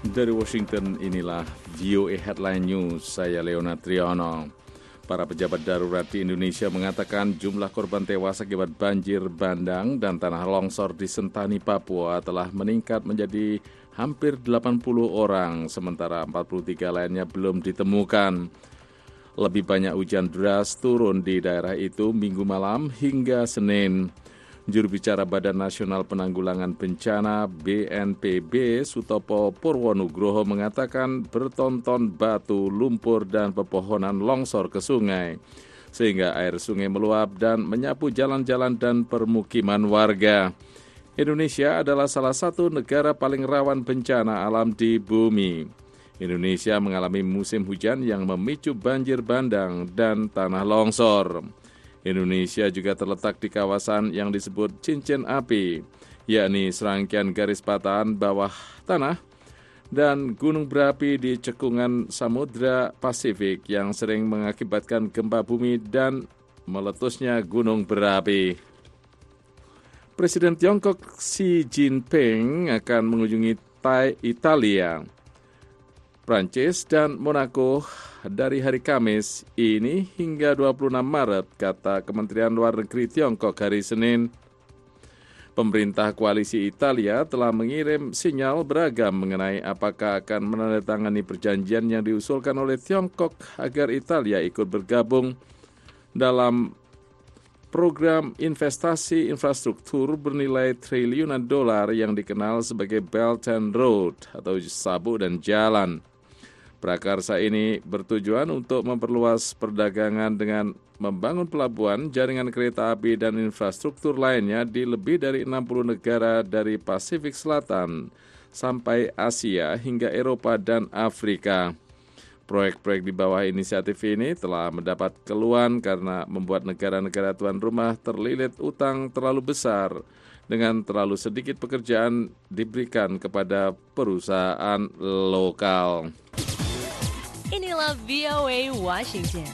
Dari Washington, inilah VOA Headline News. Saya Leonard Triono. Para pejabat darurat di Indonesia mengatakan jumlah korban tewas akibat banjir bandang dan tanah longsor di Sentani, Papua telah meningkat menjadi hampir 80 orang, sementara 43 lainnya belum ditemukan. Lebih banyak hujan deras turun di daerah itu Minggu malam hingga Senin. Juru bicara Badan Nasional Penanggulangan Bencana BNPB Sutopo Purwonugroho mengatakan bertonton batu, lumpur, dan pepohonan longsor ke sungai, sehingga air sungai meluap dan menyapu jalan-jalan dan permukiman warga. Indonesia adalah salah satu negara paling rawan bencana alam di bumi. Indonesia mengalami musim hujan yang memicu banjir bandang dan tanah longsor. Indonesia juga terletak di kawasan yang disebut cincin api, yakni serangkaian garis patahan bawah tanah dan gunung berapi di cekungan Samudra Pasifik yang sering mengakibatkan gempa bumi dan meletusnya gunung berapi. Presiden Tiongkok Xi Jinping akan mengunjungi Italia, Prancis, dan Monaco dari hari Kamis ini hingga 26 Maret, kata Kementerian Luar Negeri Tiongkok hari Senin. Pemerintah koalisi Italia telah mengirim sinyal beragam mengenai apakah akan menandatangani perjanjian yang diusulkan oleh Tiongkok agar Italia ikut bergabung dalam program investasi infrastruktur bernilai triliunan dolar yang dikenal sebagai Belt and Road atau sabuk dan jalan. Prakarsa ini bertujuan untuk memperluas perdagangan dengan membangun pelabuhan, jaringan kereta api, dan infrastruktur lainnya di lebih dari 60 negara dari Pasifik Selatan sampai Asia hingga Eropa dan Afrika. Proyek-proyek di bawah inisiatif ini telah mendapat keluhan karena membuat negara-negara tuan rumah terlilit utang terlalu besar dengan terlalu sedikit pekerjaan diberikan kepada perusahaan lokal. Inilah VOA Washington.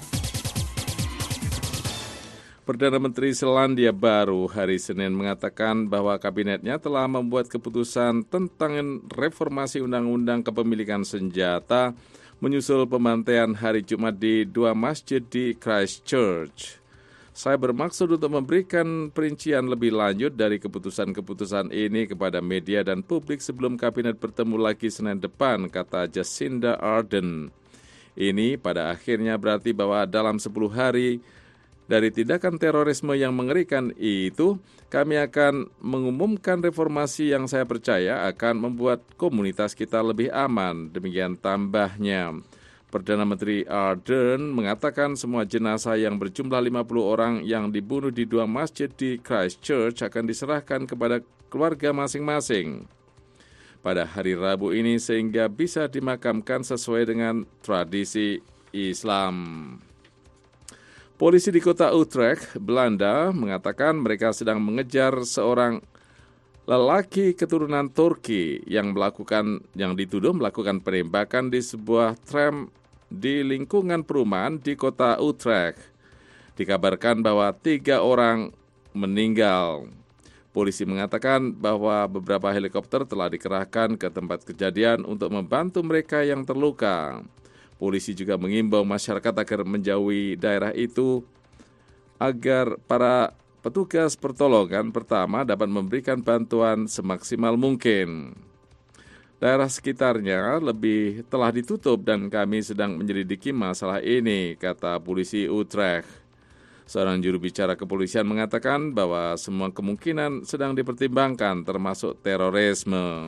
Perdana Menteri Selandia Baru hari Senin mengatakan bahwa kabinetnya telah membuat keputusan tentang reformasi undang-undang kepemilikan senjata menyusul pembantaian hari Jumat di 2 masjid di Christchurch. Saya bermaksud untuk memberikan perincian lebih lanjut dari keputusan-keputusan ini kepada media dan publik sebelum kabinet bertemu lagi Senin depan, kata Jacinda Ardern. Ini pada akhirnya berarti bahwa dalam 10 hari dari tindakan terorisme yang mengerikan itu, kami akan mengumumkan reformasi yang saya percaya akan membuat komunitas kita lebih aman. Demikian tambahnya. Perdana Menteri Ardern mengatakan semua jenazah yang berjumlah 50 orang yang dibunuh di 2 masjid di Christchurch akan diserahkan kepada keluarga masing-masing pada hari Rabu ini sehingga bisa dimakamkan sesuai dengan tradisi Islam. Polisi di kota Utrecht, Belanda, mengatakan mereka sedang mengejar seorang lelaki keturunan Turki yang dituduh melakukan penembakan di sebuah tram di lingkungan perumahan di kota Utrecht. Dikabarkan bahwa 3 orang meninggal. Polisi mengatakan bahwa beberapa helikopter telah dikerahkan ke tempat kejadian untuk membantu mereka yang terluka. Polisi juga mengimbau masyarakat agar menjauhi daerah itu agar para petugas pertolongan pertama dapat memberikan bantuan semaksimal mungkin. Daerah sekitarnya telah ditutup dan kami sedang menyelidiki masalah ini, kata polisi Utrecht. Seorang juru bicara kepolisian mengatakan bahwa semua kemungkinan sedang dipertimbangkan termasuk terorisme.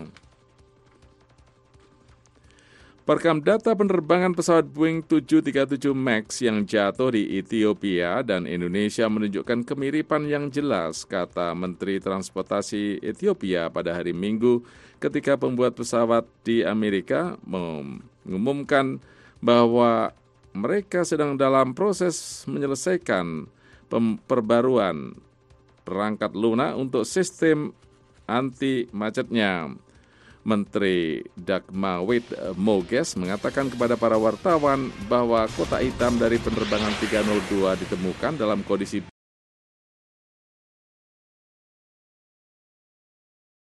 Perekam data penerbangan pesawat Boeing 737 MAX yang jatuh di Ethiopia dan Indonesia menunjukkan kemiripan yang jelas, kata Menteri Transportasi Ethiopia pada hari Minggu ketika pembuat pesawat di Amerika mengumumkan bahwa mereka sedang dalam proses menyelesaikan perbaruan perangkat lunak untuk sistem anti-macetnya. Menteri Dagmawit Moges mengatakan kepada para wartawan bahwa kotak hitam dari penerbangan 302 ditemukan dalam kondisi